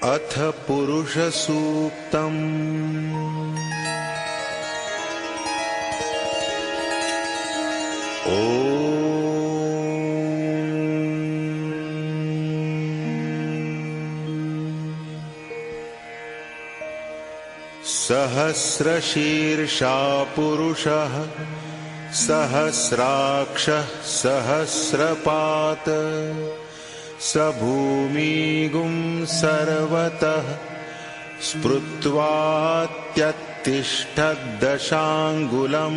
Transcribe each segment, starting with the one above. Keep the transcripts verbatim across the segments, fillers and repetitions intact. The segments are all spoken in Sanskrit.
अथ पुरुषसूक्तम्। सहस्रशीर्षा पुरुषः सहस्राक्षः सहस्रपात् स भूमिगुं सर्वतः स्मृत्वात्यतिष्ठद्दशाङ्गुलम्।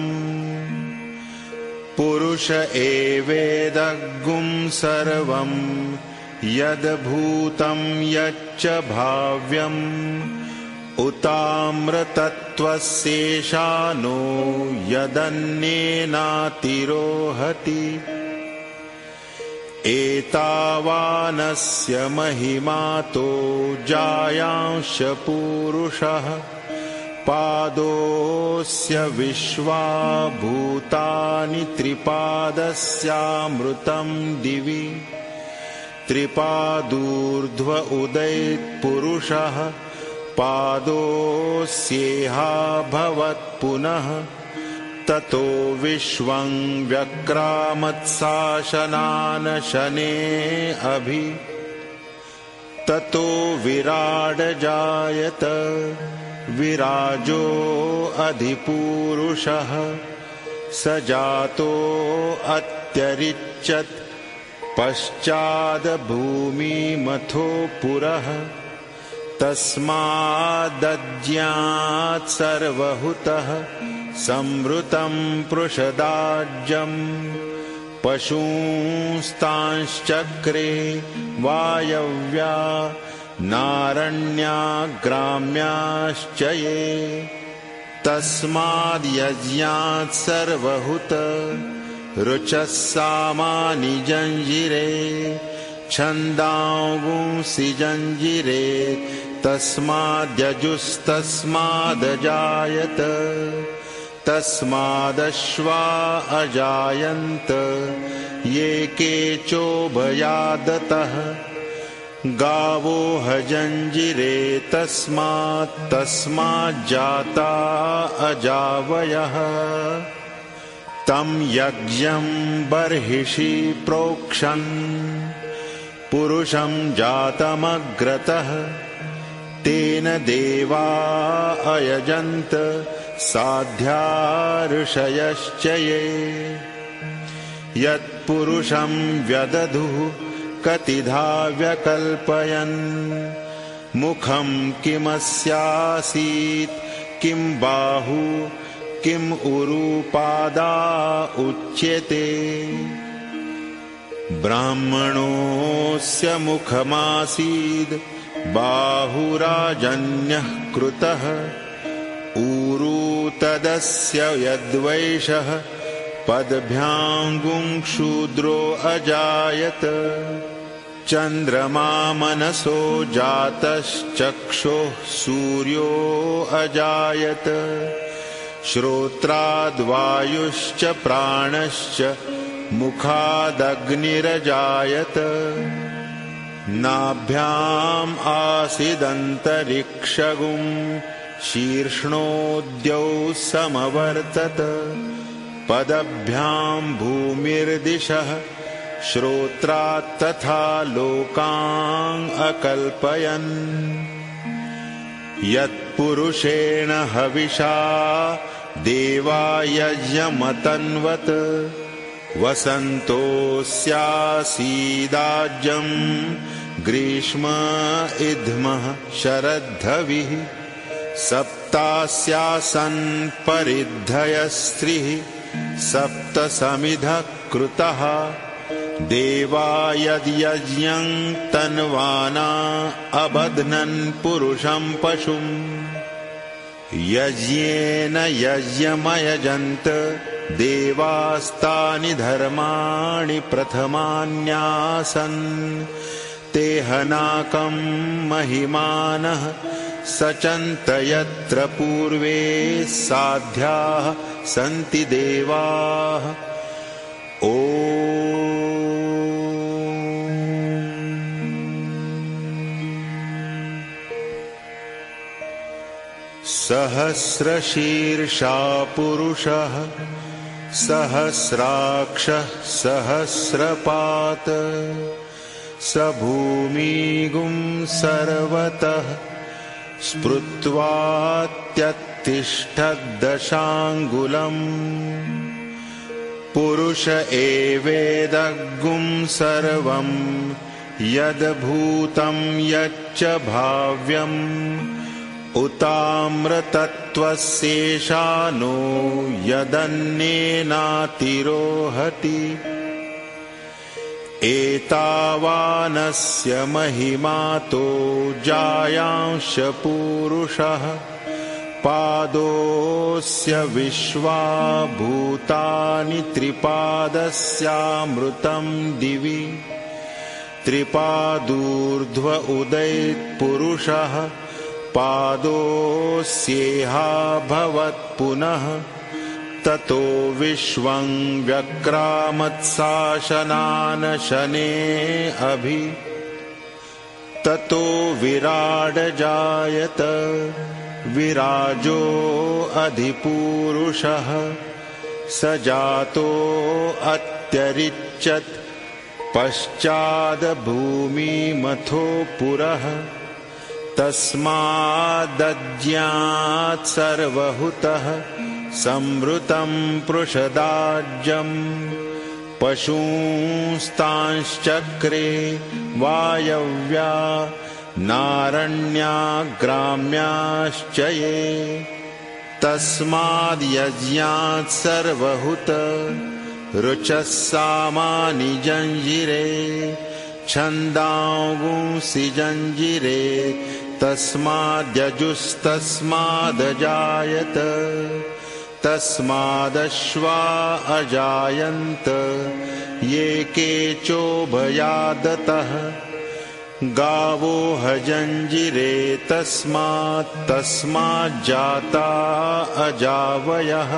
पुरुष एवेदगुं सर्वं यद्भूतं यच्च भाव्यम् उताम्रतत्त्वस्येषानो यदन्येनातिरोहति। एतावानस्य महिमातो जायांश पुरुषः पादोऽस्य विश्वा भूतानि त्रिपादस्यामृतं दिवि। त्रिपादूर्ध्व उदयेत् पुरुषः पादोऽस्येहा भवत् पुनः। ततो विश्वं व्यक्रामत्शासनान् शनेः अभि। ततो विराड जायत विराजो अधिपुरुषः स जातो अत्यरिच्यत् पश्चाद् भूमिमथो पुरः। तस्मादज्ञात् सर्वहुतः संवृतं पृषदाज्यं पशूंस्तांश्चक्रे वायव्या नारण्याग्राम्याश्च ये। तस्माद्यज्ञात् सर्वहुत रुचः सामानि जञ्जिरे छन्दांगुंसि जञ्जिरे। तस्माद्यजुस्तस्मादजायत तस्मादश्वा अजायन्त ये केचोभयादतः। गावो हजञ्जिरे तस्मात् तस्माज्जाता अजावयः। तं यज्ञं बर्हिषि प्रोक्षन् पुरुषं जातमग्रतः। तेन देवा अयजन्त साध्या ऋषयश्च ये। यत्पुरुषं व्यदधुः कतिधा व्यकल्पयन् मुखं किमस्यासीत् किं बाहु किं उरुपादा उच्यते। ब्राह्मणोऽस्य मुखमासीद् बाहुराजन्यः कृतः। ऊरू तदस्य यद्वैषः पद्भ्याङ्गुं शूद्रो अजायत। चन्द्रमा मनसो जातश्चक्षुः सूर्यो अजायत। श्रोत्राद्वायुश्च प्राणश्च मुखादग्निरजायत। नाभ्याम् आसीदन्तरिक्षगुं शीर्ष्णोद्यौ समवर्तत। पदभ्यां भूमिर्दिशः श्रोत्रात् तथा लोकान् अकल्पयन्। यत्पुरुषेण हविषा देवा यज्ञमतन्वत् वसन्तोऽस्यासीदाज्यं ग्रीष्म इद्मः शरद्धविः। सप्तास्यासन् परिद्धयस्त्रिः सप्त समिधः कृतः। देवा यद्यज्ञं तन्वाना अबध्नन् पुरुषं पशुम्। यज्ञेन यज्ञमयजन्त देवास्तानि धर्माणि प्रथमान्यासन्। ते हनाकं महिमानः सचन्त यत्र पूर्वे साध्याः सन्ति देवाः। ॐ सहस्रशीर्षा पुरुषः सहस्राक्षः सहस्रपात् स भूमिगुं सर्वतः स्मृत्वात्यत्तिष्ठद्दशाङ्गुलम् पुरुष एवेदगुं सर्वं यद्भूतं यच्च भाव्यम् उताम्रतत्त्वस्येषानो यदन्येनातिरोहति एतावानस्य महिमातो जायांश पुरुषः पादोऽस्य विश्वा भूतानि त्रिपादस्यामृतं दिवि त्रिपादूर्ध्व उदयत्पुरुषः पादोऽस्येहा भवत्पुनः ततो विश्वं व्यक्रामत्शासनान् शनेः अभि ततो विराड जायत विराजो अधिपुरुषः स जातो अत्यरिच्यत् पश्चाद्भूमिमथो पुरः तस्मादज्ञात् सर्वहुतः संवृतं पृषदाज्यं पशूंस्तांश्चक्रे वायव्या नारण्याग्राम्याश्च ये तस्माद्यज्ञात् सर्वहुत रुचः सामानि जञ्जिरे छन्दांगुंसि जञ्जिरे तस्माद्यजुस्तस्मादजायत तस्मादश्वा अजायन्त ये केचोभयादतः गावो हजञ्जिरे तस्मात् तस्माज्जाता अजावयः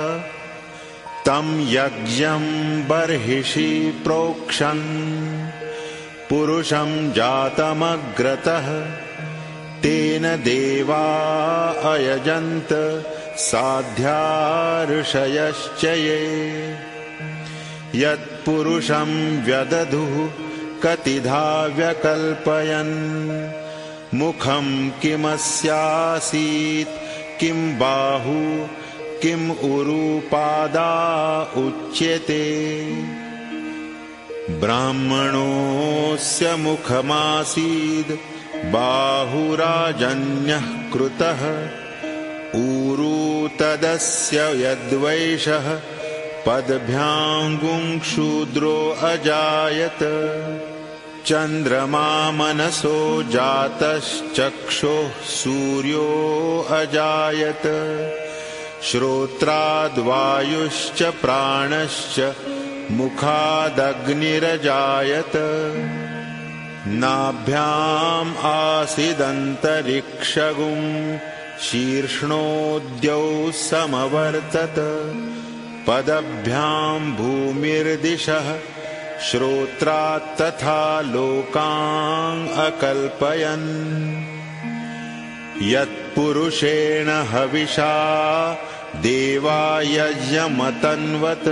तं यज्ञं बर्हिषि प्रोक्षन् पुरुषं जातमग्रतः तेन देवा अयजन्त साध्या ऋषयश्च ये यत्पुरुषं व्यदधुः कतिधा व्यकल्पयन् मुखं किमस्यासीत् किं बाहु किं उरुपादा उच्यते ब्राह्मणोऽस्य मुखमासीद् बाहुराजन्यः कृतः ऊरू तदस्य यद्वैषः पद्भ्याङ्गुं शूद्रो अजायत चन्द्रमा मनसो जातश्चक्षुः सूर्यो अजायत श्रोत्राद्वायुश्च प्राणश्च मुखादग्निरजायत नाभ्याम् आसीदन्तरिक्षगुं शीर्ष्णोद्यौ समवर्तत पदभ्यां भूमिर्दिशः श्रोत्रात् तथा लोकान् अकल्पयन् यत्पुरुषेण हविषा देवा यज्ञमतन्वत्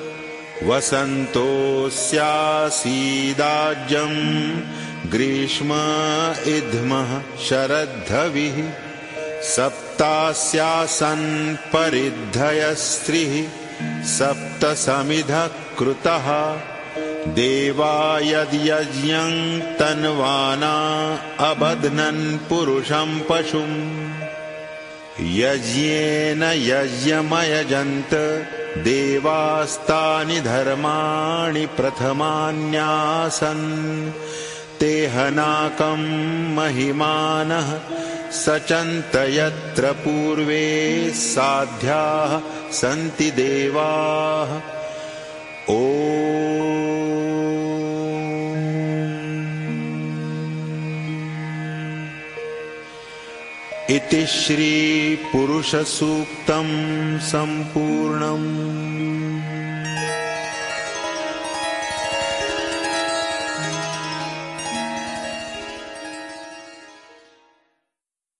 वसन्तोऽस्यासीदाज्यं ग्रीष्म इद्मः शरद्धविः सप्तास्यासन् परिद्धयस्त्रिः सप्तसमिधः कृतः देवा यद्यज्ञं तन्वाना अबध्नन् पुरुषं पशुम् यज्ञेन यज्ञमयजन्त देवास्तानि धर्माणि प्रथमान्यासन् ते हनाकं महिमानः सचन्त यत्र पूर्वे साध्याः सन्ति देवाः ॐ इति श्री पुरुष सूक्तं संपूर्णम्।